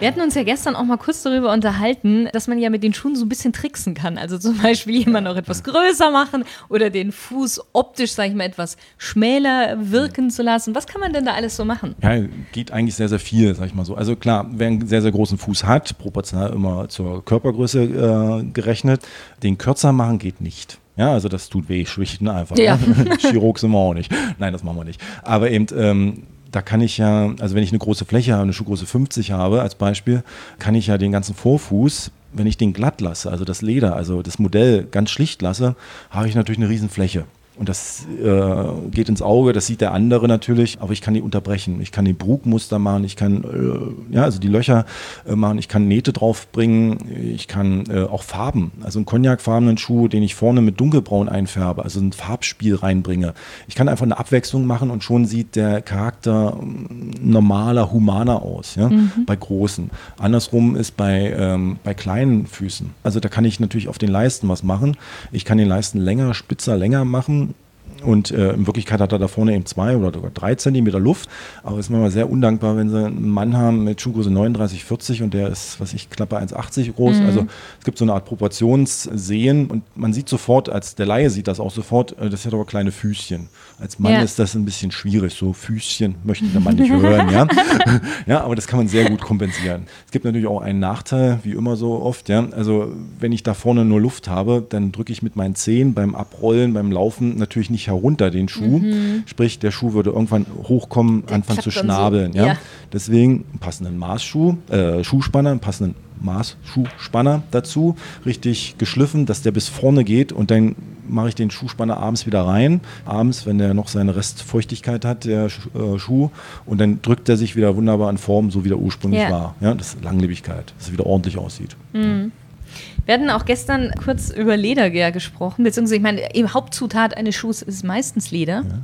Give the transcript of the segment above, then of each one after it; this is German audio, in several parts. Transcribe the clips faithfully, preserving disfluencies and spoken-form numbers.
Wir hatten uns ja gestern auch mal kurz darüber unterhalten, dass man ja mit den Schuhen so ein bisschen tricksen kann. Also zum Beispiel jemanden auch etwas größer machen oder den Fuß optisch, sag ich mal, etwas schmäler wirken zu lassen. Was kann man denn da alles so machen? Ja, geht eigentlich sehr, sehr viel, sag ich mal so. Also klar, wer einen sehr, sehr großen Fuß hat, proportional immer zur Körpergröße äh, gerechnet, den kürzer machen geht nicht. Ja, also das tut weh, schwichten einfach. Ja. Ne? Chirurg sind wir auch nicht. Nein, das machen wir nicht. Aber eben, ähm, da kann ich ja, also wenn ich eine große Fläche habe, eine Schuhgröße fünfzig habe als Beispiel, kann ich ja den ganzen Vorfuß, wenn ich den glatt lasse, also das Leder, also das Modell ganz schlicht lasse, habe ich natürlich eine riesen Fläche. Und das äh, geht ins Auge, das sieht der andere natürlich, aber ich kann die unterbrechen. Ich kann die Brugmuster machen, ich kann äh, ja, also die Löcher äh, machen, ich kann Nähte draufbringen, ich kann äh, auch Farben, also einen cognacfarbenen Schuh, den ich vorne mit dunkelbraun einfärbe, also ein Farbspiel reinbringe. Ich kann einfach eine Abwechslung machen und schon sieht der Charakter normaler, humaner aus, ja? Mhm. Bei großen. Andersrum ist bei, ähm, bei kleinen Füßen. Also da kann ich natürlich auf den Leisten was machen. Ich kann den Leisten länger, spitzer, länger machen. Und äh, in Wirklichkeit hat er da vorne eben zwei oder sogar drei Zentimeter Luft. Aber es ist manchmal sehr undankbar, wenn sie einen Mann haben mit Schuhgröße neununddreißig, vierzig und der ist, was ich, knappe eins Komma achtzig groß. Mhm. Also es gibt so eine Art Proportionssehen und man sieht sofort, als der Laie sieht das auch sofort, äh, das hat aber kleine Füßchen. Als Mann ja. ist das ein bisschen schwierig. So Füßchen möchte der Mann nicht hören. Ja? Ja, aber das kann man sehr gut kompensieren. Es gibt natürlich auch einen Nachteil, wie immer so oft. Ja? Also wenn ich da vorne nur Luft habe, dann drücke ich mit meinen Zehen beim Abrollen, beim Laufen natürlich nicht herunter den Schuh. Mhm. Sprich, der Schuh würde irgendwann hochkommen, der anfangen zu schnabeln. So. Ja? Ja. Deswegen einen passenden Maßschuh, äh, Schuhspanner, einen passenden Maßschuhspanner dazu, richtig geschliffen, dass der bis vorne geht und dann mache ich den Schuhspanner abends wieder rein. Abends, wenn der noch seine Restfeuchtigkeit hat, der äh, Schuh, und dann drückt er sich wieder wunderbar in Form, so wie der ursprünglich ja. war. Ja, das ist Langlebigkeit, dass es wieder ordentlich aussieht. Mhm. Wir hatten auch gestern kurz über Leder gesprochen, beziehungsweise ich meine, die Hauptzutat eines Schuhs ist meistens Leder. Ja.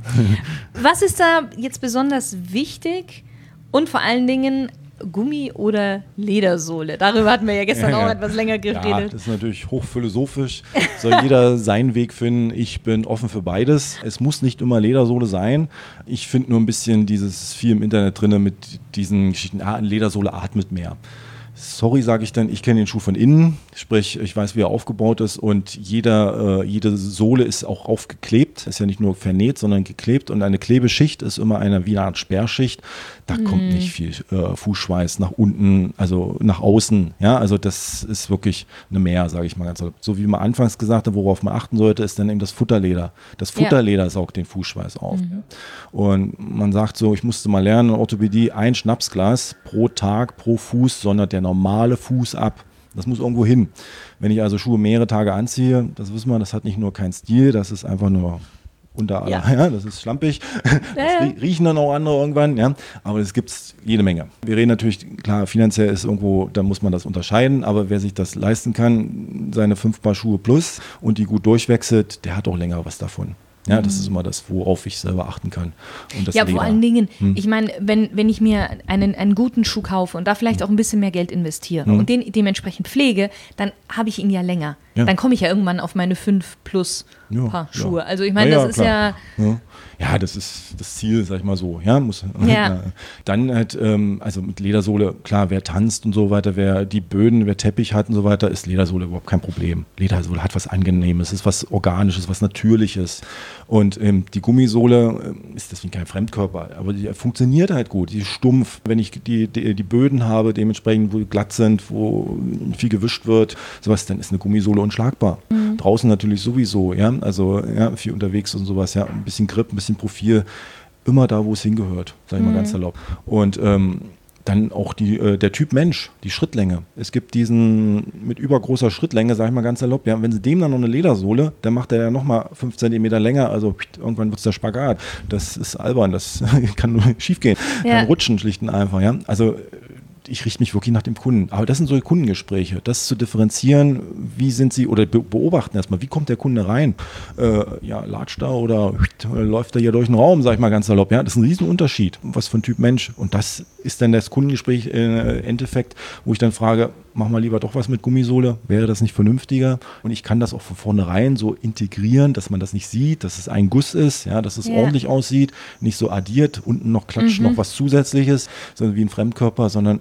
Was ist da jetzt besonders wichtig und vor allen Dingen Gummi oder Ledersohle? Darüber hatten wir ja gestern ja, ja. auch etwas länger geredet. Ja, das ist natürlich hochphilosophisch. Soll jeder seinen Weg finden. Ich bin offen für beides. Es muss nicht immer Ledersohle sein. Ich finde nur ein bisschen dieses viel im Internet drin mit diesen Geschichten, ah, Ledersohle atmet mehr. Sorry, sage ich dann, ich kenne den Schuh von innen, sprich, ich weiß, wie er aufgebaut ist und jeder, äh, jede Sohle ist auch aufgeklebt, ist ja nicht nur vernäht, sondern geklebt und eine Klebeschicht ist immer eine wie eine Art Sperrschicht, da mm. kommt nicht viel äh, Fußschweiß nach unten, also nach außen, ja, also das ist wirklich eine Mehr, sage ich mal ganz so. So wie man anfangs gesagt hat, worauf man achten sollte, ist dann eben das Futterleder. Das Futterleder ja. saugt den Fußschweiß auf. Mhm. Und man sagt so, ich musste mal lernen in Orthopädie, ein Schnapsglas pro Tag, pro Fuß sondert der normale Fuß ab. Das muss irgendwo hin. Wenn ich also Schuhe mehrere Tage anziehe, das wissen wir, das hat nicht nur keinen Stil, das ist einfach nur unter aller, ja. ja, das ist schlampig. Das ja. riechen dann auch andere irgendwann, ja. Aber es gibt jede Menge. Wir reden natürlich, klar, finanziell ist irgendwo, da muss man das unterscheiden, aber wer sich das leisten kann, seine fünf Paar Schuhe plus und die gut durchwechselt, der hat auch länger was davon. Ja, das ist immer das, worauf ich selber achten kann. Und das ja, Leder. Vor allen Dingen, hm. ich meine, wenn, wenn ich mir einen, einen guten Schuh kaufe und da vielleicht auch ein bisschen mehr Geld investiere hm. und den dementsprechend pflege, dann habe ich ihn ja länger. Ja. Dann komme ich ja irgendwann auf meine fünf plus ja, Paar Schuhe. Ja. Also ich meine, ja, das ja, ist ja... ja... Ja, das ist das Ziel, sag ich mal so. Ja, muss, ja. Dann halt, ähm, also mit Ledersohle, klar, wer tanzt und so weiter, wer die Böden, wer Teppich hat und so weiter, ist Ledersohle überhaupt kein Problem. Ledersohle hat was Angenehmes, ist was Organisches, was Natürliches. Und ähm, die Gummisohle äh, ist deswegen kein Fremdkörper, aber die funktioniert halt gut. Die ist stumpf, wenn ich die, die, die Böden habe, dementsprechend, wo die glatt sind, wo viel gewischt wird, sowas, dann ist eine Gummisohle unschlagbar. Mhm. Draußen natürlich sowieso, ja, also ja, viel unterwegs und sowas, ja, ein bisschen Grip, ein bisschen Profil, immer da, wo es hingehört, sage ich mhm. mal ganz salopp. Und ähm, dann auch die, äh, der Typ Mensch, die Schrittlänge. Es gibt diesen mit übergroßer Schrittlänge, sage ich mal ganz salopp, ja, wenn sie dem dann noch eine Ledersohle, dann macht er ja nochmal fünf Zentimeter länger, also irgendwann wird es der Spagat. Das ist albern, das kann nur schief gehen, ja. kann rutschen schlicht und einfach. Ja? Also ich richte mich wirklich nach dem Kunden. Aber das sind so Kundengespräche, das zu differenzieren, wie sind sie, oder beobachten erstmal, wie kommt der Kunde rein? Äh, ja, latscht er oder, oder läuft er hier durch den Raum, sag ich mal ganz salopp. Ja, das ist ein Riesenunterschied, was für ein Typ Mensch. Und das ist dann das Kundengespräch im äh, Endeffekt, wo ich dann frage, mach mal lieber doch was mit Gummisohle, wäre das nicht vernünftiger? Und ich kann das auch von vornherein so integrieren, dass man das nicht sieht, dass es ein Guss ist, ja, dass es yeah. ordentlich aussieht, nicht so addiert, unten noch klatscht, mhm. noch was Zusätzliches, sondern wie ein Fremdkörper, sondern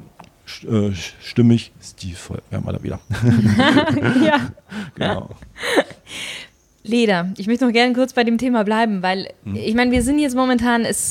äh, stimmig, stilvoll. Wir haben wir da wieder. Ja. Genau. Leder. Ich möchte noch gerne kurz bei dem Thema bleiben, weil hm. ich meine, wir sind jetzt momentan, es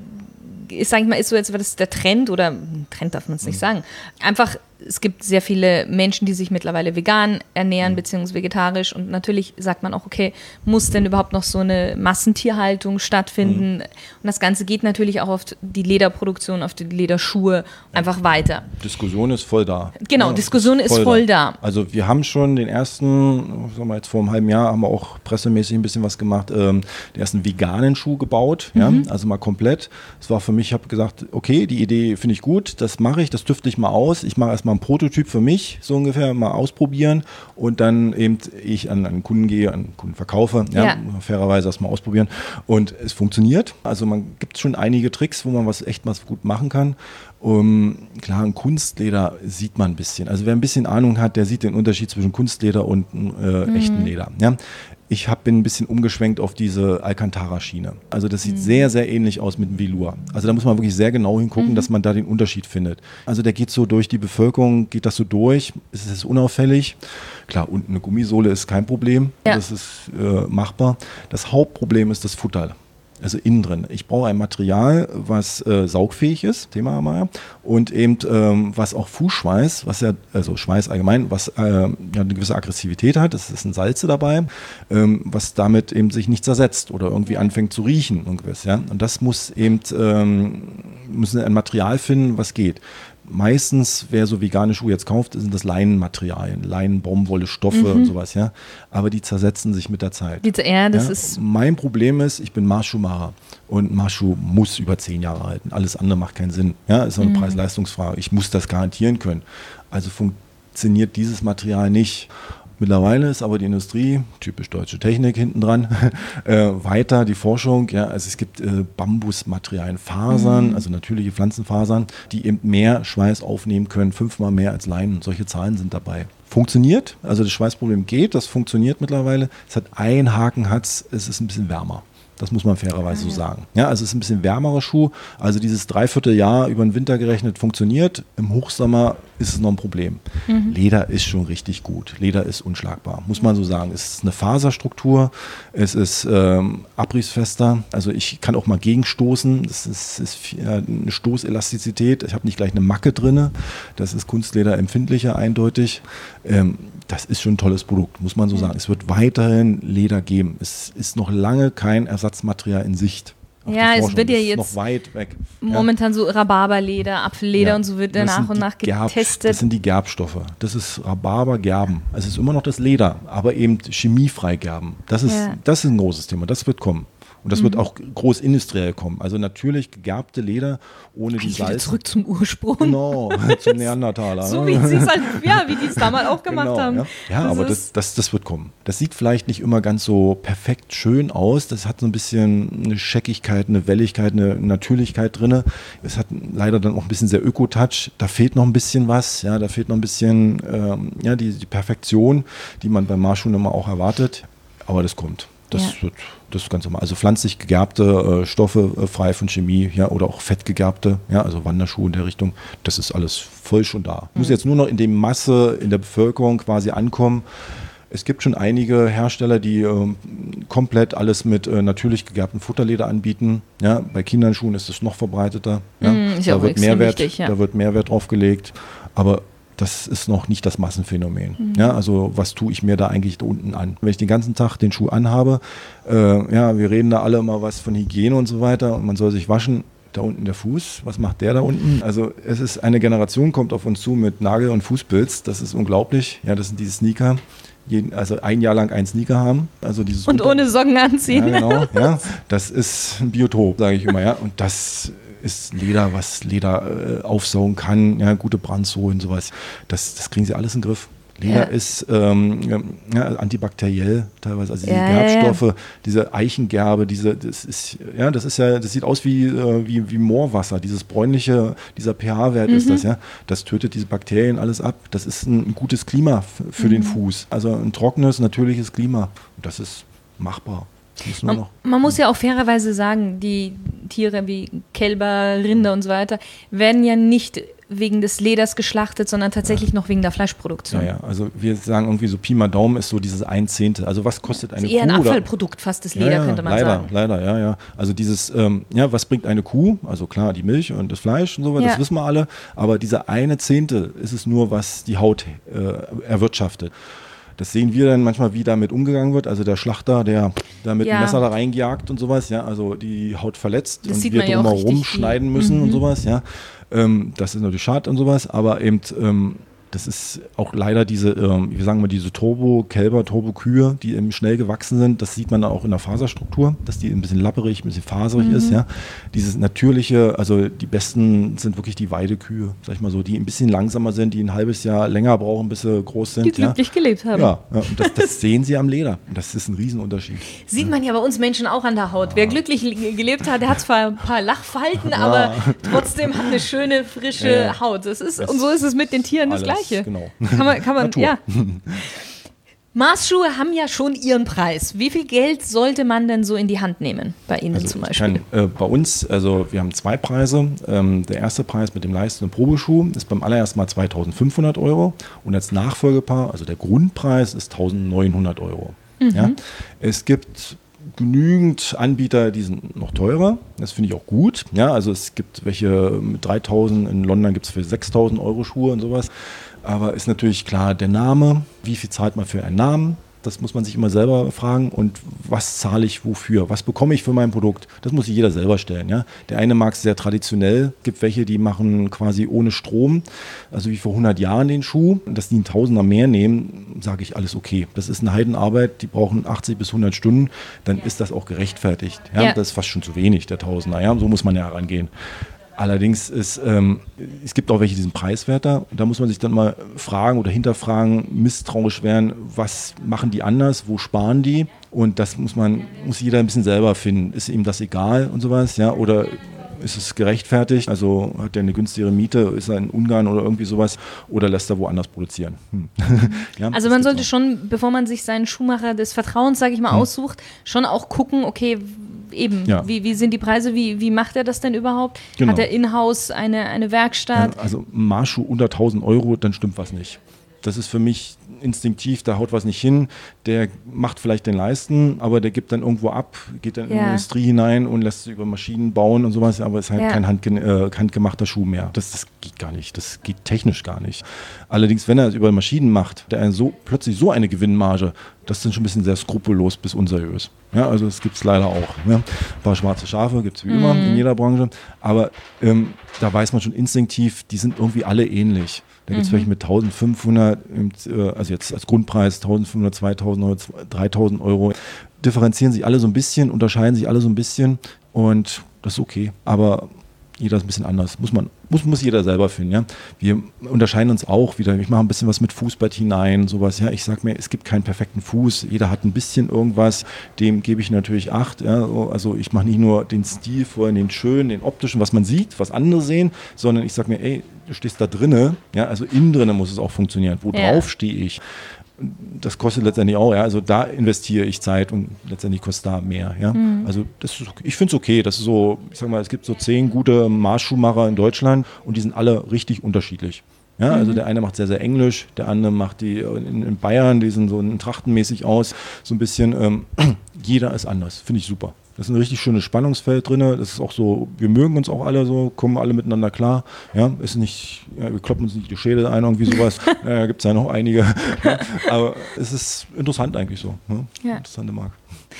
ist, sag ich mal, ist so jetzt das der Trend oder Trend darf man es nicht hm. sagen. Einfach, es gibt sehr viele Menschen, die sich mittlerweile vegan ernähren, mhm. beziehungsweise vegetarisch. Und natürlich sagt man auch, okay, muss denn überhaupt noch so eine Massentierhaltung stattfinden? Mhm. Und das Ganze geht natürlich auch auf die Lederproduktion, auf die Lederschuhe einfach weiter. Diskussion ist voll da. Genau, ja, Diskussion ist voll, ist voll da. da. Also wir haben schon den ersten, sagen wir jetzt vor einem halben Jahr, haben wir auch pressemäßig ein bisschen was gemacht, ähm, den ersten veganen Schuh gebaut. Mhm. Ja? Also mal komplett. Das war für mich, ich habe gesagt, okay, die Idee finde ich gut, das mache ich, das tüfte ich mal aus. Ich mache erstmal ein Prototyp für mich, so ungefähr, mal ausprobieren und dann eben ich an einen Kunden gehe, an einen Kunden verkaufe, ja, ja. fairerweise erstmal ausprobieren und es funktioniert. Also man gibt schon einige Tricks, wo man was echt was gut machen kann. Um, klar, ein Kunstleder sieht man ein bisschen. Also wer ein bisschen Ahnung hat, der sieht den Unterschied zwischen Kunstleder und äh, mhm. echten Leder. Ja? Ich hab, bin ein bisschen umgeschwenkt auf diese Alcantara-Schiene. Also das sieht mhm. sehr, sehr ähnlich aus mit dem Velour. Also da muss man wirklich sehr genau hingucken, mhm. dass man da den Unterschied findet. Also der geht so durch die Bevölkerung, geht das so durch, es ist unauffällig. Klar, unten eine Gummisohle ist kein Problem, ja. das ist äh, machbar. Das Hauptproblem ist das Futter. Also innen drin. Ich brauche ein Material, was äh, saugfähig ist, Thema haben wir ja, und eben ähm, was auch Fußschweiß, was ja, also Schweiß allgemein, was äh, ja, eine gewisse Aggressivität hat, es ist ein Salze dabei, ähm, was damit eben sich nicht zersetzt oder irgendwie anfängt zu riechen und gewiss, ja. Und das muss eben, ähm, müssen ein Material finden, was geht. Meistens, wer so vegane Schuhe jetzt kauft, sind das Leinenmaterialien, Leinen, Baumwolle, Stoffe mhm. und sowas, ja. Aber die zersetzen sich mit der Zeit. Die, ja, das ja? ist Mein Problem ist, ich bin Marschschuhmacher und ein Marschschuh muss über zehn Jahre halten. Alles andere macht keinen Sinn. Ja, ist so eine mhm. Preis-Leistungsfrage. Ich muss das garantieren können. Also funktioniert dieses Material nicht. Mittlerweile ist aber die Industrie, typisch deutsche Technik hinten dran, äh, weiter die Forschung. Ja, also es gibt äh, Bambusmaterialien, Fasern, mhm. also natürliche Pflanzenfasern, die eben mehr Schweiß aufnehmen können, fünfmal mehr als Leinen. Solche Zahlen sind dabei. Funktioniert, also das Schweißproblem geht, das funktioniert mittlerweile. Es hat einen Haken, hat's, es ist ein bisschen wärmer. Das muss man fairerweise so sagen. Ja, also es ist ein bisschen wärmerer Schuh. Also dieses Dreivierteljahr über den Winter gerechnet funktioniert. Im Hochsommer ist es noch ein Problem. Mhm. Leder ist schon richtig gut. Leder ist unschlagbar, muss man so sagen. Es ist eine Faserstruktur, es ist ähm, abrissfester. Also ich kann auch mal gegenstoßen. Das ist, ist eine Stoßelastizität. Ich habe nicht gleich eine Macke drin. Das ist Kunstleder empfindlicher, eindeutig. Ähm, Das ist schon ein tolles Produkt, muss man so sagen. Es wird weiterhin Leder geben. Es ist noch lange kein Ersatzmaterial in Sicht. Auch ja, es wird ja jetzt noch weit weg. Momentan ja. so Rhabarberleder, Apfelleder ja. und so wird nach und nach getestet. Gerb, das sind die Gerbstoffe. Das ist Rhabarber-Gerben. Es ist immer noch das Leder, aber eben chemiefrei Gerben. Das ist, ja. das ist ein großes Thema. Das wird kommen. Und das mhm. wird auch groß industriell kommen. Also natürlich gegerbte Leder ohne die Salz. Zurück zum Ursprung. Genau, zum Neandertaler. So wie sie es halt, ja, wie die es damals auch gemacht genau, haben. Ja, ja das aber das, das, das wird kommen. Das sieht vielleicht nicht immer ganz so perfekt schön aus. Das hat so ein bisschen eine Scheckigkeit, eine Welligkeit, eine Natürlichkeit drin. Es hat leider dann auch ein bisschen sehr Öko-Touch. Da fehlt noch ein bisschen was. Ja, da fehlt noch ein bisschen ähm, ja, die, die Perfektion, die man beim Marschschuhen immer auch erwartet. Aber das kommt. Das ja. wird das ganz normal. Also pflanzlich gegerbte äh, Stoffe, äh, frei von Chemie, ja, oder auch fettgegerbte, ja, also Wanderschuhe in der Richtung, das ist alles voll schon da. Mhm. Muss jetzt nur noch in der Masse in der Bevölkerung quasi ankommen. Es gibt schon einige Hersteller, die äh, komplett alles mit äh, natürlich gegerbtem Futterleder anbieten. Ja, bei Kinderschuhen ist es noch verbreiteter. Ja. Mhm, ist da, auch wird Mehrwert, wichtig, ja. da wird Mehrwert drauf gelegt. Aber das ist noch nicht das Massenphänomen. Mhm. Ja, also was tue ich mir da eigentlich da unten an? Wenn ich den ganzen Tag den Schuh anhabe, äh, ja, wir reden da alle immer was von Hygiene und so weiter und man soll sich waschen. Da unten der Fuß, was macht der da unten? Also es ist eine Generation, kommt auf uns zu mit Nagel- und Fußpilz, das ist unglaublich. Ja, das sind diese Sneaker, jeden, also ein Jahr lang einen Sneaker haben. Also dieses und Unter- ohne Socken anziehen. Ja, genau, ja, das ist ein Biotop, sage ich immer, ja, und das ist Leder, was Leder äh, aufsaugen kann, ja, gute Brandsohlen und sowas. Das, das kriegen sie alles in den Griff. Leder ja. ist ähm, ja, antibakteriell teilweise, also diese ja, Gerbstoffe, ja, ja. diese Eichengerbe, diese, das ist, ja, das ist ja, das sieht aus wie, äh, wie, wie Moorwasser, dieses bräunliche, dieser pH-Wert mhm. ist das, ja. Das tötet diese Bakterien alles ab. Das ist ein, ein gutes Klima f- für mhm. den Fuß. Also ein trockenes, natürliches Klima. Und das ist machbar. Man, man muss ja auch fairerweise sagen, die Tiere wie Kälber, Rinder und so weiter, werden ja nicht wegen des Leders geschlachtet, sondern tatsächlich ja. noch wegen der Fleischproduktion. Ja, ja, also wir sagen irgendwie so Pi mal Daumen ist so dieses ein Zehntel. Also was kostet eine Kuh? Eher ein Abfallprodukt, fast das Leder, ja, ja, könnte man leider, sagen. Leider, ja, ja. Also dieses, ähm, ja, was bringt eine Kuh? Also klar, die Milch und das Fleisch und so weiter, ja. das wissen wir alle. Aber dieser eine Zehntel ist es nur, was die Haut äh, erwirtschaftet. Das sehen wir dann manchmal, wie damit umgegangen wird. Also der Schlachter, der da mit ja. dem Messer da reingejagt und sowas, ja, also die Haut verletzt das und wir ja drumherum schneiden müssen mhm. und sowas, ja. Ähm, das ist natürlich schade und sowas, aber eben ähm, das ist auch leider diese, ähm, wie sagen wir, diese Turbo-Kälber, Turbo-Kühe, die eben schnell gewachsen sind. Das sieht man dann auch in der Faserstruktur, dass die ein bisschen lapperig, ein bisschen faserig mhm. ist. Ja. Dieses natürliche, also die besten sind wirklich die Weidekühe, sag ich mal so, die ein bisschen langsamer sind, die ein halbes Jahr länger brauchen, bis sie groß sind. Die glücklich ja. gelebt haben. Ja, ja und das, das sehen sie am Leder. Und das ist ein Riesenunterschied. Sieht man ja bei uns Menschen auch an der Haut. Ja. Wer glücklich gelebt hat, der hat zwar ein paar Lachfalten, ja. aber trotzdem hat eine schöne, frische ja. Haut. Das ist, das und so ist es mit den Tieren das Gleiche. Genau. Kann man, kann man, ja. Maßschuhe haben ja schon ihren Preis. Wie viel Geld sollte man denn so in die Hand nehmen bei Ihnen also zum Beispiel? Kann, äh, bei uns, also wir haben zwei Preise. Ähm, der erste Preis mit dem Leisten- und Probeschuh ist beim allerersten Mal zweitausendfünfhundert Euro und als Nachfolgepaar, also der Grundpreis ist eintausendneunhundert Euro. Mhm. Ja? Es gibt genügend Anbieter, die sind noch teurer. Das finde ich auch gut. Ja, also es gibt welche mit dreitausend, in London gibt es für sechstausend Euro Schuhe und sowas. Aber ist natürlich klar, der Name, wie viel zahlt man für einen Namen? Das muss man sich immer selber fragen. Und was zahle ich wofür? Was bekomme ich für mein Produkt? Das muss sich jeder selber stellen. Ja? Der eine mag es sehr traditionell. Gibt welche, die machen quasi ohne Strom, also wie vor hundert Jahren den Schuh. Dass die einen Tausender mehr nehmen, sage ich, alles okay. Das ist eine Heidenarbeit, die brauchen achtzig bis hundert Stunden. Dann ja. ist das auch gerechtfertigt. Ja? Ja. Das ist fast schon zu wenig, der Tausender. Ja? So muss man ja herangehen. Allerdings ist, ähm, es gibt auch welche, die sind preiswerter. Da muss man sich dann mal fragen oder hinterfragen, misstrauisch werden, was machen die anders, wo sparen die? Und das muss man, muss jeder ein bisschen selber finden. Ist ihm das egal und sowas, ja? Oder ist es gerechtfertigt? Also hat der eine günstigere Miete, ist er in Ungarn oder irgendwie sowas? Oder lässt er woanders produzieren? Hm. ja, also man sollte schon, bevor man sich seinen Schuhmacher des Vertrauens, sage ich mal, hm. aussucht, schon auch gucken, okay, eben, ja. wie, wie sind die Preise, wie, wie macht er das denn überhaupt? Genau. Hat er in-house eine, eine Werkstatt? Ja, also Marschschuh unter tausend Euro, dann stimmt was nicht. Das ist für mich instinktiv, da haut was nicht hin. Der macht vielleicht den Leisten, aber der gibt dann irgendwo ab, geht dann ja. in die Industrie hinein und lässt sich über Maschinen bauen und sowas, aber es ist halt ja. kein handge- äh, handgemachter Schuh mehr. Das, das geht gar nicht, das geht technisch gar nicht. Allerdings, wenn er es über Maschinen macht, der so, plötzlich so eine Gewinnmarge, das ist dann schon ein bisschen sehr skrupellos bis unseriös. Ja, also das gibt es leider auch. Ja. Ein paar schwarze Schafe gibt es wie mhm. immer in jeder Branche, aber ähm, da weiß man schon instinktiv, die sind irgendwie alle ähnlich. Da gibt es mhm. welche mit eintausendfünfhundert, also jetzt als Grundpreis eintausendfünfhundert, zweitausend, dreitausend Euro. Differenzieren sich alle so ein bisschen, unterscheiden sich alle so ein bisschen und das ist okay. Aber jeder ist ein bisschen anders. Muss man, muss, muss jeder selber finden. Ja? Wir unterscheiden uns auch wieder. Ich mache ein bisschen was mit Fußbett hinein, sowas. Ja? Ich sage mir, es gibt keinen perfekten Fuß. Jeder hat ein bisschen irgendwas. Dem gebe ich natürlich Acht. Ja? Also ich mache nicht nur den Stil vorhin, den schönen, den optischen, was man sieht, was andere sehen, sondern ich sage mir, ey, du stehst da drinne. Ja? Also innen drinne muss es auch funktionieren. Wo ja. drauf stehe ich? Das kostet letztendlich auch, ja, also da investiere ich Zeit und letztendlich kostet da mehr, ja. Mhm. Also das ist, ich finde es okay, das ist so, ich sag mal, es gibt so zehn gute Marschschuhmacher in Deutschland und die sind alle richtig unterschiedlich. Ja, mhm. also der eine macht sehr, sehr englisch, der andere macht die in, in Bayern, die sind so trachtenmäßig aus, so ein bisschen, ähm, jeder ist anders, finde ich super. Das ist ein richtig schönes Spannungsfeld drin. Das ist auch so, wir mögen uns auch alle so, kommen alle miteinander klar. Ja, ist nicht, ja, wir kloppen uns nicht die Schädel ein, irgendwie sowas. Ja, gibt es ja noch einige. Ja, aber es ist interessant eigentlich so. Ne? Ja. Interessante Marke.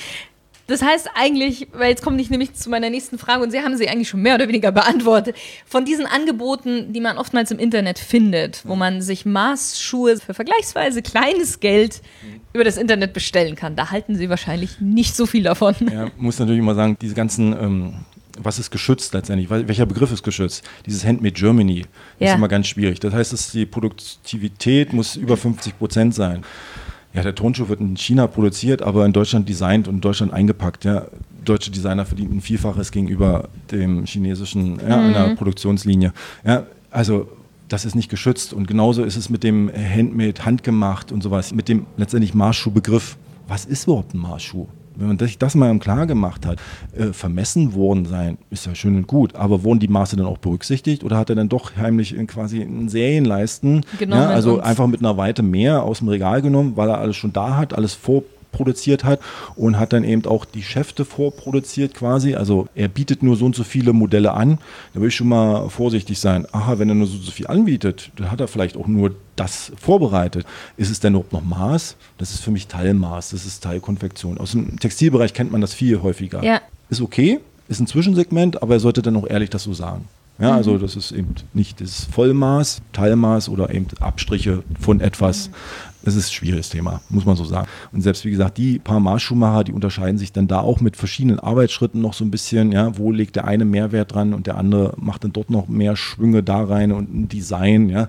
Das heißt eigentlich, weil jetzt komme ich nämlich zu meiner nächsten Frage und Sie haben sie eigentlich schon mehr oder weniger beantwortet. Von diesen Angeboten, die man oftmals im Internet findet, wo man sich Maßschuhe für vergleichsweise kleines Geld über das Internet bestellen kann, da halten Sie wahrscheinlich nicht so viel davon. Ja, muss natürlich immer sagen, diese ganzen, ähm, was ist geschützt letztendlich? Welcher Begriff ist geschützt? Dieses Handmade Germany ja. ist immer ganz schwierig. Das heißt, dass die Produktivität muss über fünfzig Prozent sein. Ja, der Turnschuh wird in China produziert, aber in Deutschland designt und in Deutschland eingepackt. Ja. Deutsche Designer verdienen ein Vielfaches gegenüber dem chinesischen ja, mhm. in der Produktionslinie. Ja, also das ist nicht geschützt. Und genauso ist es mit dem Handmade, handgemacht und sowas, mit dem letztendlich Marschschuhbegriff. Was ist überhaupt ein Marschschuh? Wenn man sich das mal im Klar gemacht hat, äh, vermessen worden sein, ist ja schön und gut, aber wurden die Maße dann auch berücksichtigt oder hat er dann doch heimlich in quasi einen Serienleisten, ja, also einfach mit einer Weite mehr aus dem Regal genommen, weil er alles schon da hat, alles vorproduziert hat und hat dann eben auch die Schäfte vorproduziert quasi, also er bietet nur so und so viele Modelle an, da will ich schon mal vorsichtig sein, aha, wenn er nur so, so viel anbietet, dann hat er vielleicht auch nur das vorbereitet. Ist es denn überhaupt noch Maß? Das ist für mich Teilmaß, das ist Teilkonfektion. Aus dem Textilbereich kennt man das viel häufiger. Ja. Ist okay, ist ein Zwischensegment, aber er sollte dann auch ehrlich das so sagen. Ja, mhm. Also das ist eben nicht das Vollmaß, Teilmaß oder eben Abstriche von etwas. Das ist ein schwieriges Thema, muss man so sagen. Und selbst wie gesagt, die paar Maßschuhmacher, die unterscheiden sich dann da auch mit verschiedenen Arbeitsschritten noch so ein bisschen. Ja, wo legt der eine Mehrwert dran und der andere macht dann dort noch mehr Schwünge da rein und ein Design, ja.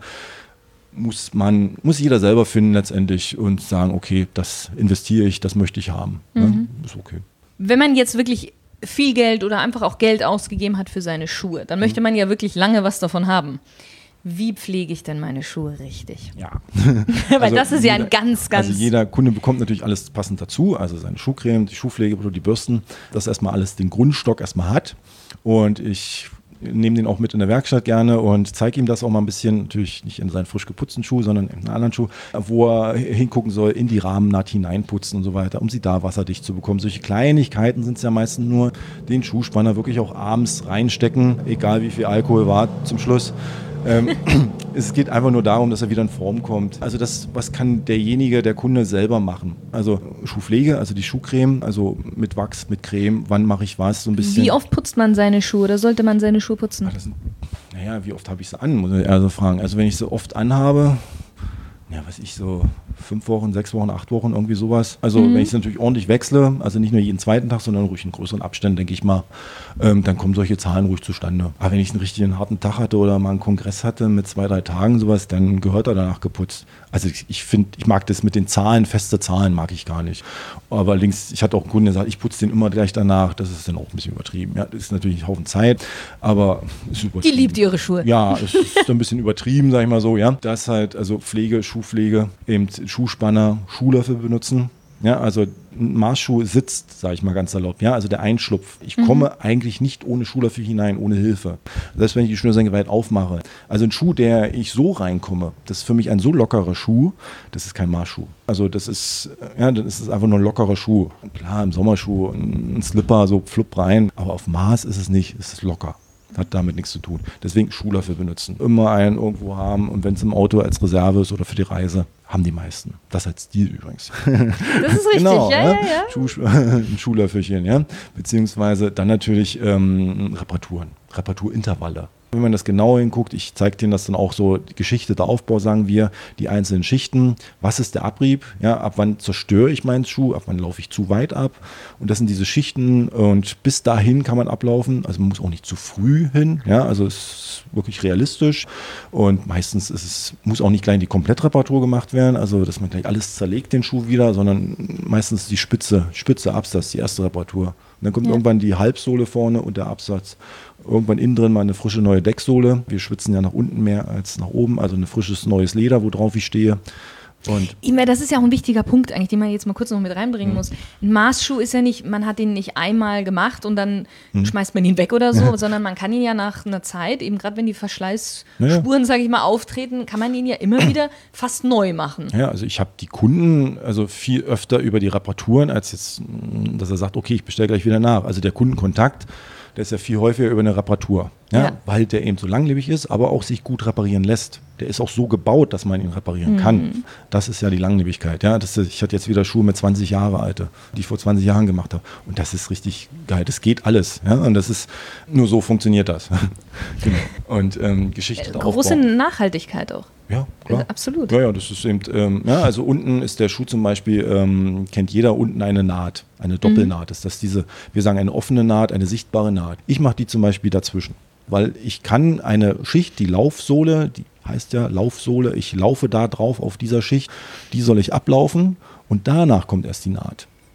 Muss man, muss jeder selber finden letztendlich und sagen, okay, das investiere ich, das möchte ich haben. Mhm. Ja, ist okay. Wenn man jetzt wirklich viel Geld oder einfach auch Geld ausgegeben hat für seine Schuhe, dann möchte man ja wirklich lange was davon haben. Wie pflege ich denn meine Schuhe richtig? Ja. Weil also das ist jeder, ja ein ganz, ganz... Also jeder Kunde bekommt natürlich alles passend dazu, also seine Schuhcreme, die Schuhpflege, die Bürsten, dass erstmal alles den Grundstock erstmal hat. Und ich nehme den auch mit in der Werkstatt gerne und zeige ihm das auch mal ein bisschen, natürlich nicht in seinen frisch geputzten Schuh, sondern in einen anderen Schuh, wo er hingucken soll, in die Rahmennaht hineinputzen und so weiter, um sie da wasserdicht zu bekommen. Solche Kleinigkeiten sind es ja meistens nur, den Schuhspanner wirklich auch abends reinstecken, egal wie viel Alkohol war zum Schluss. ähm, es geht einfach nur darum, dass er wieder in Form kommt. Also das, was kann derjenige, der Kunde selber machen? Also Schuhpflege, also die Schuhcreme, also mit Wachs, mit Creme, wann mache ich was, so ein bisschen. Wie oft putzt man seine Schuhe oder sollte man seine Schuhe putzen? Ach, das sind, naja, wie oft habe ich sie an, muss ich also fragen. Also wenn ich sie oft anhabe, ja, was ich so fünf Wochen, sechs Wochen, acht Wochen, irgendwie sowas. Also mhm. wenn ich es natürlich ordentlich wechsle, also nicht nur jeden zweiten Tag, sondern ruhig in größeren Abständen, denke ich mal, ähm, dann kommen solche Zahlen ruhig zustande. Aber wenn ich einen richtigen harten Tag hatte oder mal einen Kongress hatte mit zwei, drei Tagen sowas, dann gehört er danach geputzt. Also ich, ich finde, ich mag das mit den Zahlen, feste Zahlen mag ich gar nicht. Aber allerdings, ich hatte auch einen Kunden, der sagt, ich putze den immer gleich danach. Das ist dann auch ein bisschen übertrieben. Ja, das ist natürlich ein Haufen Zeit, aber ist übertrieben. Die liebt ihre Schuhe. Ja, es ist ein bisschen übertrieben, sag ich mal so. Ja, das halt, also Pflege, Schuhpflege, eben Schuhspanner, Schuhlöffel benutzen. Ja, also ein Maßschuh sitzt, sage ich mal ganz salopp. Ja, also der Einschlupf. Ich mhm. komme eigentlich nicht ohne Schuhlöffel hinein, ohne Hilfe. Selbst wenn ich die Schnürsenkel weit aufmache. Also ein Schuh, der ich so reinkomme, das ist für mich ein so lockerer Schuh, das ist kein Maßschuh. Also das ist, ja, das ist einfach nur ein lockerer Schuh. Klar, im Sommerschuh, ein Slipper, so flupp rein, aber auf Maß ist es nicht, es ist locker. Hat damit nichts zu tun. Deswegen Schuhlöffel benutzen. Immer einen irgendwo haben und wenn es im Auto als Reserve ist oder für die Reise, haben die meisten. Das als Stil übrigens. Das ist richtig, genau, ja, ja, ja, ja. Schuh, ein Schuhlöffelchen, ja. Beziehungsweise dann natürlich ähm, Reparaturen, Reparaturintervalle. Wenn man das genau hinguckt, ich zeige denen das dann auch so, die Geschichte, der Aufbau, sagen wir, die einzelnen Schichten, was ist der Abrieb, ja, ab wann zerstöre ich meinen Schuh, ab wann laufe ich zu weit ab und das sind diese Schichten und bis dahin kann man ablaufen, also man muss auch nicht zu früh hin, ja, also es ist wirklich realistisch und meistens ist es, muss auch nicht gleich die Komplettreparatur gemacht werden, also dass man gleich alles zerlegt, den Schuh wieder, sondern meistens die Spitze, Spitze Absatz, die erste Reparatur. Und dann kommt ja. irgendwann die Halbsohle vorne und der Absatz. Irgendwann innen drin mal eine frische neue Decksohle. Wir schwitzen ja nach unten mehr als nach oben, also ein frisches neues Leder, worauf ich stehe. Und das ist ja auch ein wichtiger Punkt eigentlich, den man jetzt mal kurz noch mit reinbringen mhm. muss. Ein Maßschuh ist ja nicht, man hat ihn nicht einmal gemacht und dann mhm. schmeißt man ihn weg oder so, ja. sondern man kann ihn ja nach einer Zeit, eben gerade wenn die Verschleißspuren, ja. sage ich mal, auftreten, kann man ihn ja immer wieder fast neu machen. Ja, also ich habe die Kunden also viel öfter über die Reparaturen, als jetzt, dass er sagt, okay, ich bestelle gleich wieder nach. Also der Kundenkontakt, der ist ja viel häufiger über eine Reparatur, ja, ja. weil der eben so langlebig ist, aber auch sich gut reparieren lässt. Der ist auch so gebaut, dass man ihn reparieren mhm. kann. Das ist ja die Langlebigkeit. Ja. Das ist, ich hatte jetzt wieder Schuhe mit zwanzig Jahre alte, die ich vor zwanzig Jahren gemacht habe. Und das ist richtig geil. Das geht alles. Ja. Und das ist, nur so funktioniert das. Genau. Und ähm, Geschichte äh, große Aufbau. Nachhaltigkeit auch. Ja, klar. Also absolut. Ja, ja, das ist eben, ähm, ja, also unten ist der Schuh zum Beispiel, ähm, kennt jeder unten eine Naht, eine Doppelnaht. Mhm. Ist das diese, wir sagen eine offene Naht, eine sichtbare Naht. Ich mache die zum Beispiel dazwischen, weil ich kann eine Schicht, die Laufsohle, die heißt ja Laufsohle, ich laufe da drauf auf dieser Schicht, die soll ich ablaufen und danach kommt erst die Naht.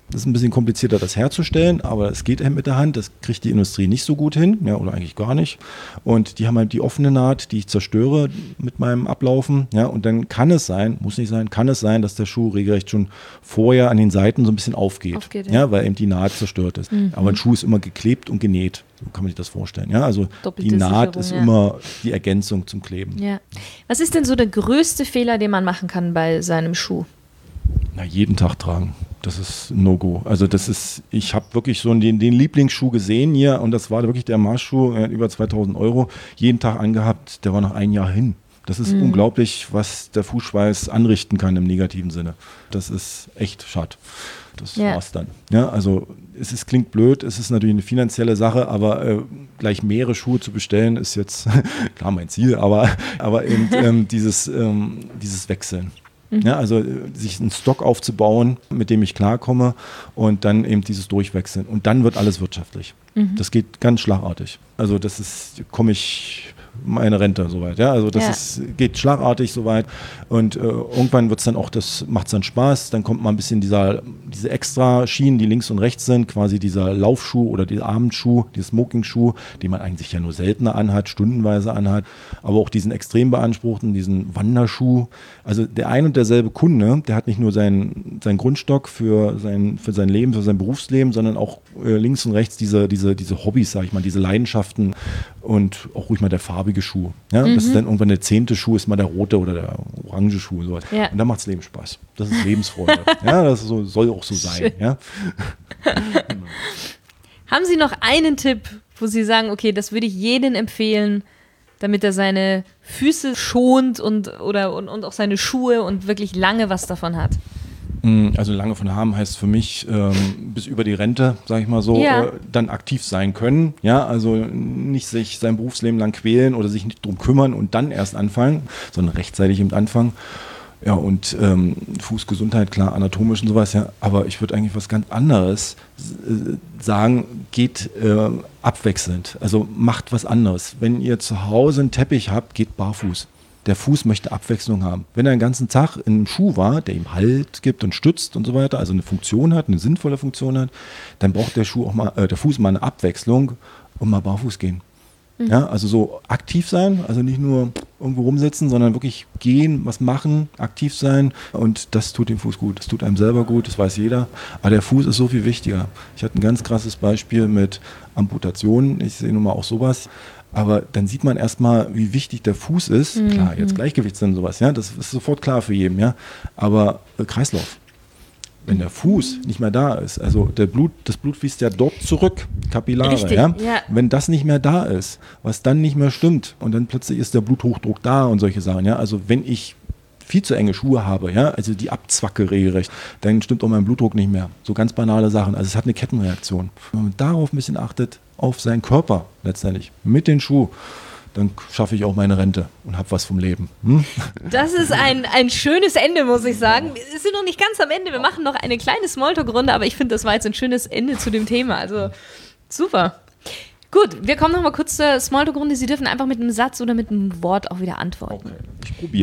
Das ist ein bisschen komplizierter, das herzustellen, aber es geht eben mit der Hand. Das kriegt die Industrie nicht so gut hin, ja, oder eigentlich gar nicht. Und die haben halt die offene Naht, die ich zerstöre mit meinem Ablaufen. Ja, und dann kann es sein, muss nicht sein, kann es sein, dass der Schuh regelrecht schon vorher an den Seiten so ein bisschen aufgeht. aufgeht ja. ja, weil eben die Naht zerstört ist. Mhm. Aber ein Schuh ist immer geklebt und genäht. So kann man sich das vorstellen. Ja, also Doppelte die Naht ist ja. immer die Ergänzung zum Kleben. Ja. Was ist denn so der größte Fehler, den man machen kann bei seinem Schuh? Na, jeden Tag tragen. Das ist ein No-Go. Also das ist, ich habe wirklich so den, den Lieblingsschuh gesehen hier und das war wirklich der Marschschuh, äh, über zweitausend Euro, jeden Tag angehabt, der war noch ein Jahr hin. Das ist mhm. unglaublich, was der Fußschweiß anrichten kann im negativen Sinne. Das ist echt schade. Das ja. war's dann. Ja, also es ist, klingt blöd, es ist natürlich eine finanzielle Sache, aber äh, gleich mehrere Schuhe zu bestellen ist jetzt klar mein Ziel, aber, aber eben ähm, dieses, ähm, dieses Wechseln. Ja, also sich einen Stock aufzubauen, mit dem ich klarkomme und dann eben dieses Durchwechseln. Und dann wird alles wirtschaftlich. Mhm. Das geht ganz schlagartig. Also das ist, komme ich meine Rente soweit. Ja, also das ja. ist, geht schlagartig soweit und äh, irgendwann wird's dann auch, das macht dann Spaß. Dann kommt mal ein bisschen dieser, diese extra Schienen, die links und rechts sind, quasi dieser Laufschuh oder dieser Abendschuh, dieser Smoking-Schuh, den man eigentlich ja nur seltener anhat, stundenweise anhat, aber auch diesen extrem beanspruchten, diesen Wanderschuh. Also der ein und derselbe Kunde, der hat nicht nur seinen, seinen Grundstock für sein, für sein Leben, für sein Berufsleben, sondern auch äh, links und rechts diese, diese, diese Hobbys, sag ich mal, diese Leidenschaften und auch ruhig mal der farbige Schuh. Ja? Mhm. Das ist dann irgendwann der zehnte Schuh, ist mal der rote oder der orange Schuh. Sowas. Ja. Und dann macht es Leben Spaß. Das ist Lebensfreude. Ja, das so, soll auch so sein. Ja? Genau. Haben Sie noch einen Tipp, wo Sie sagen, okay, das würde ich jedem empfehlen, damit er seine Füße schont und, oder, und, und auch seine Schuhe und wirklich lange was davon hat? Also lange von haben heißt für mich ähm, bis über die Rente, sage ich mal so, ja. äh, dann aktiv sein können. Ja, also nicht sich sein Berufsleben lang quälen oder sich nicht drum kümmern und dann erst anfangen, sondern rechtzeitig eben anfangen. Ja, und ähm, Fußgesundheit, klar, anatomisch und sowas, ja, aber ich würde eigentlich was ganz anderes äh, sagen, geht äh, abwechselnd, also macht was anderes. Wenn ihr zu Hause einen Teppich habt, geht barfuß. Der Fuß möchte Abwechslung haben. Wenn er den ganzen Tag in einem Schuh war, der ihm Halt gibt und stützt und so weiter, also eine Funktion hat, eine sinnvolle Funktion hat, dann braucht der Schuh auch mal, äh, der Fuß mal eine Abwechslung und mal barfuß gehen. Mhm. Ja, also so aktiv sein, also nicht nur irgendwo rumsitzen, sondern wirklich gehen, was machen, aktiv sein und das tut dem Fuß gut. Das tut einem selber gut, das weiß jeder. Aber der Fuß ist so viel wichtiger. Ich hatte ein ganz krasses Beispiel mit Amputationen. Ich sehe nun mal auch sowas. Aber dann sieht man erstmal, wie wichtig der Fuß ist. Mhm. Klar, jetzt Gleichgewichtssinn und sowas, ja, das ist sofort klar für jeden, ja. Aber äh, Kreislauf. Wenn der Fuß nicht mehr da ist, also der Blut, das Blut fließt ja dort zurück, Kapillare, Richtig, ja? ja. Wenn das nicht mehr da ist, was dann nicht mehr stimmt und dann plötzlich ist der Bluthochdruck da und solche Sachen, ja. Also wenn ich viel zu enge Schuhe habe, ja, also die abzwacke regelrecht, dann stimmt auch mein Blutdruck nicht mehr. So ganz banale Sachen. Also es hat eine Kettenreaktion. Wenn man darauf ein bisschen achtet, auf seinen Körper letztendlich, mit den Schuh, dann schaffe ich auch meine Rente und habe was vom Leben. Hm? Das ist ein, ein schönes Ende, muss ich sagen. Wir sind noch nicht ganz am Ende, wir machen noch eine kleine Smalltalk-Runde, aber ich finde, das war jetzt ein schönes Ende zu dem Thema. Also super. Gut, wir kommen noch mal kurz zur Smalltalk-Runde. Sie dürfen einfach mit einem Satz oder mit einem Wort auch wieder antworten. Okay, ich probiere.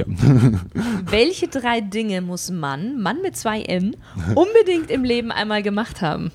Welche drei Dinge muss Mann, Mann mit zwei N, unbedingt im Leben einmal gemacht haben?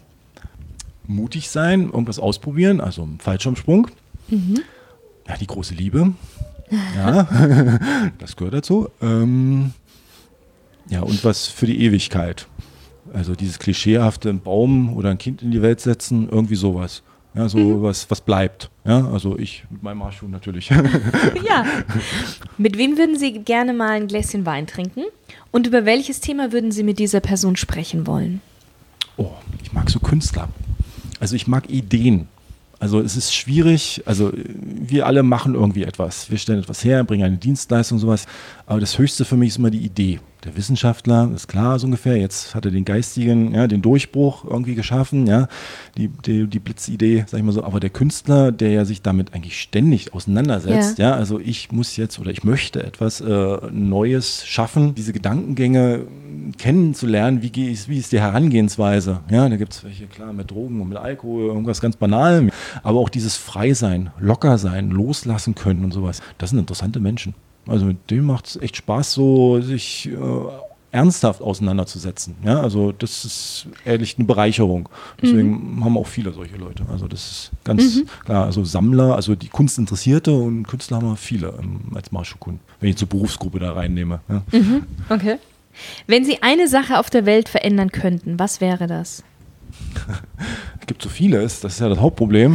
Mutig sein, irgendwas ausprobieren, also ein Fallschirmsprung. Mhm. Ja, die große Liebe. Ja, das gehört dazu. Ähm, ja, und was für die Ewigkeit. Also dieses klischeehafte, einen Baum oder ein Kind in die Welt setzen, irgendwie sowas. Ja, so mhm. was, was bleibt. Ja, also ich mit meinem Marschschuh natürlich. Ja. Mit wem würden Sie gerne mal ein Gläschen Wein trinken? Und über welches Thema würden Sie mit dieser Person sprechen wollen? Oh, ich mag so Künstler. Also ich mag Ideen. Also es ist schwierig, also wir alle machen irgendwie etwas. Wir stellen etwas her, bringen eine Dienstleistung und sowas. Aber das Höchste für mich ist immer die Idee. Der Wissenschaftler, ist klar so ungefähr, jetzt hat er den geistigen, ja, den Durchbruch irgendwie geschaffen, ja, die, die, die Blitzidee, sag ich mal so. Aber der Künstler, der ja sich damit eigentlich ständig auseinandersetzt, ja, ja also ich muss jetzt oder ich möchte etwas äh, Neues schaffen, diese Gedankengänge kennenzulernen, wie, gehe ich, wie ist die Herangehensweise. Ja, da gibt es welche, klar, mit Drogen und mit Alkohol, irgendwas ganz Banalem. Aber auch dieses Freisein, Lockersein, loslassen können und sowas, das sind interessante Menschen. Also mit dem macht es echt Spaß, so sich äh, ernsthaft auseinanderzusetzen. Ja, also das ist ehrlich eine Bereicherung. Deswegen mhm. haben auch viele solche Leute. Also das ist ganz mhm. klar. Also Sammler, also die Kunstinteressierte und Künstler haben wir viele ähm, als Marschkunden, wenn ich zur Berufsgruppe da reinnehme. Ja. Mhm. Okay. Wenn Sie eine Sache auf der Welt verändern könnten, was wäre das? Es gibt so vieles, das ist ja das Hauptproblem.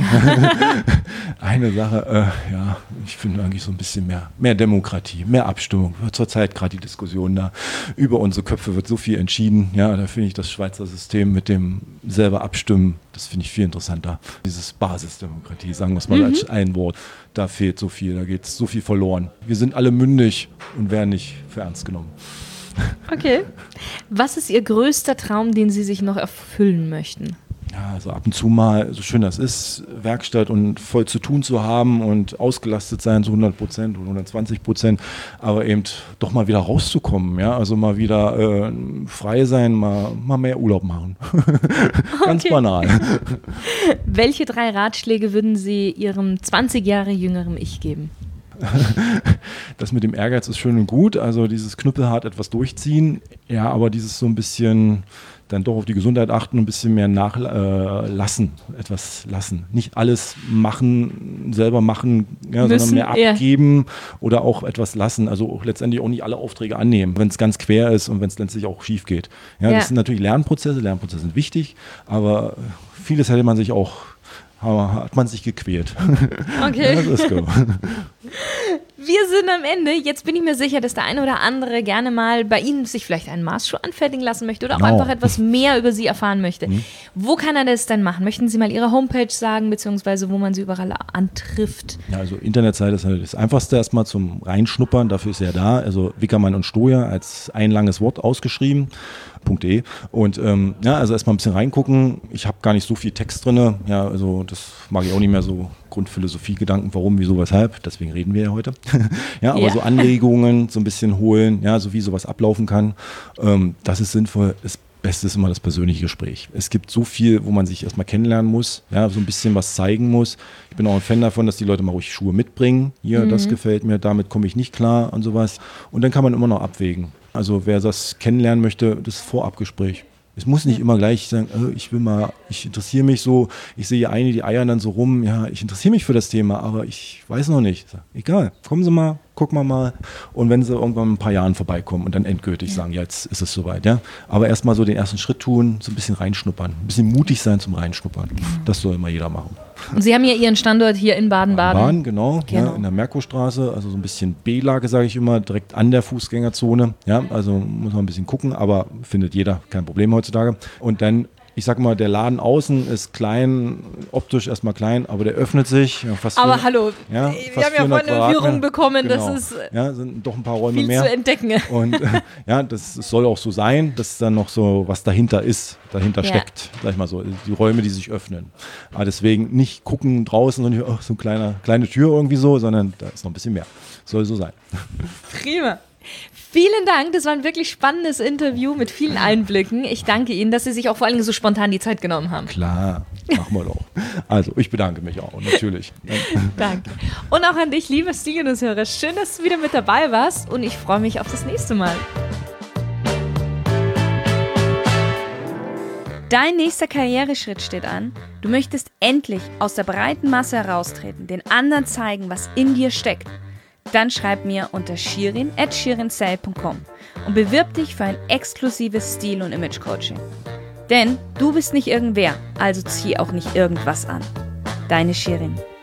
Eine Sache, äh, ja, ich finde eigentlich so ein bisschen mehr, mehr Demokratie, mehr Abstimmung. Zurzeit gerade die Diskussion da über unsere Köpfe wird so viel entschieden. Ja, da finde ich das Schweizer System mit dem selber Abstimmen, das finde ich viel interessanter. Dieses Basisdemokratie, sagen wir es mal mhm. als ein Wort, da fehlt so viel, da geht so viel verloren. Wir sind alle mündig und werden nicht für ernst genommen. Okay. Was ist Ihr größter Traum, den Sie sich noch erfüllen möchten? Ja, also ab und zu mal, so schön das ist, Werkstatt und voll zu tun zu haben und ausgelastet sein, so hundert Prozent oder hundertzwanzig Prozent, aber eben doch mal wieder rauszukommen, ja, also mal wieder äh, frei sein, mal, mal mehr Urlaub machen. Ganz okay. banal. Welche drei Ratschläge würden Sie Ihrem zwanzig Jahre jüngeren Ich geben? Das mit dem Ehrgeiz ist schön und gut, also dieses knüppelhart etwas durchziehen, ja, aber dieses so ein bisschen dann doch auf die Gesundheit achten und ein bisschen mehr nachlassen, äh, etwas lassen. Nicht alles machen, selber machen, ja, Müssen, sondern mehr ja. abgeben oder auch etwas lassen, also auch letztendlich auch nicht alle Aufträge annehmen, wenn es ganz quer ist und wenn es letztlich auch schief geht. Ja, ja. Das sind natürlich Lernprozesse, Lernprozesse sind wichtig, aber vieles hätte man sich auch hat man sich gequält. Okay. Das ist gut. Wir sind am Ende. Jetzt bin ich mir sicher, dass der eine oder andere gerne mal bei Ihnen sich vielleicht einen Maßschuh anfertigen lassen möchte oder auch Genau. einfach etwas mehr über Sie erfahren möchte. Mhm. Wo kann er das denn machen? Möchten Sie mal Ihre Homepage sagen, beziehungsweise wo man Sie überall antrifft? Ja, also Internetseite ist halt das Einfachste erstmal zum Reinschnuppern, dafür ist er da. Also Wickermann und Stoja als ein langes Wort ausgeschrieben. .de. Und ähm, ja, also erstmal ein bisschen reingucken. Ich habe gar nicht so viel Text drin. Ja, also das mag ich auch nicht mehr so. Grundphilosophie, Gedanken, warum, wieso, weshalb. Deswegen reden wir ja heute. Ja, aber ja. so Anregungen so ein bisschen holen, ja, so wie sowas ablaufen kann. Ähm, das ist sinnvoll. Das Beste ist immer das persönliche Gespräch. Es gibt so viel, wo man sich erstmal kennenlernen muss, ja, so ein bisschen was zeigen muss. Ich bin auch ein Fan davon, dass die Leute mal ruhig Schuhe mitbringen. Hier, mhm. das gefällt mir, damit komme ich nicht klar und sowas. Und dann kann man immer noch abwägen. Also wer das kennenlernen möchte, das Vorabgespräch. Es muss nicht immer gleich sagen, oh, ich will mal, ich interessiere mich so, ich sehe eine, die eiern dann so rum, ja, ich interessiere mich für das Thema, aber ich weiß noch nicht. Egal, kommen Sie mal, gucken wir mal. Und wenn Sie irgendwann in ein paar Jahren vorbeikommen und dann endgültig ja. sagen, ja, jetzt ist es soweit, ja. Aber erstmal so den ersten Schritt tun, so ein bisschen reinschnuppern, ein bisschen mutig sein zum Reinschnuppern. Das soll immer jeder machen. Und Sie haben ja Ihren Standort hier in Baden-Baden. Baden, genau, genau. Ja, in der Merkurstraße, also so ein bisschen B-Lage, sage ich immer, direkt an der Fußgängerzone. Ja, also muss man ein bisschen gucken, aber findet jeder, kein Problem heutzutage. Und dann, ich sag mal, der Laden außen ist klein, optisch erstmal klein, aber der öffnet sich. Ja, fast aber vierhundert, hallo, ja, wir haben ja vorhin eine Führung bekommen, genau. das ist ja, sind doch ein paar Räume viel mehr. zu entdecken. Und ja, das, das soll auch so sein, dass dann noch so was dahinter ist, dahinter ja. steckt, sag ich mal so, die Räume, die sich öffnen. Aber deswegen nicht gucken draußen, sondern oh, so eine kleine, kleine Tür irgendwie so, sondern da ist noch ein bisschen mehr. Soll so sein. Prima. Vielen Dank, das war ein wirklich spannendes Interview mit vielen Einblicken. Ich danke Ihnen, dass Sie sich auch vor allem so spontan die Zeit genommen haben. Klar, machen wir doch. Also, ich bedanke mich auch, natürlich. Danke. Und auch an dich, lieber Stilgenusshörer. Schön, dass du wieder mit dabei warst und ich freue mich auf das nächste Mal. Dein nächster Karriereschritt steht an. Du möchtest endlich aus der breiten Masse heraustreten, den anderen zeigen, was in dir steckt. Dann schreib mir unter shirin at shirinsell punkt com und bewirb dich für ein exklusives Stil- und Image-Coaching. Denn du bist nicht irgendwer, also zieh auch nicht irgendwas an. Deine Shirin.